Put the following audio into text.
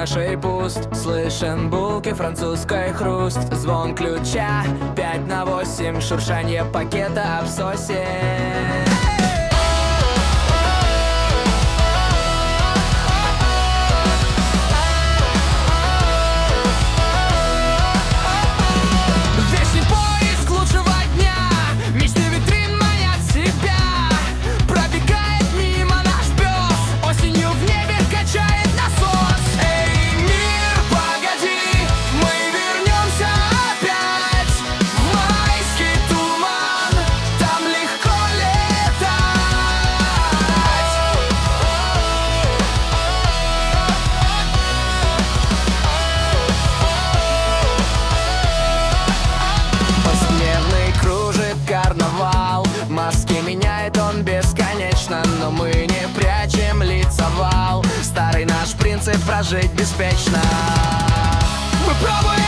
чашей пуст. Слышен булки, французской хруст, звон ключа 5 на 8, шуршанье пакета в сосе. Маски меняет он бесконечно, но мы не прячем лица в вал. Старый наш принцип прожить беспечно. Мы пробуем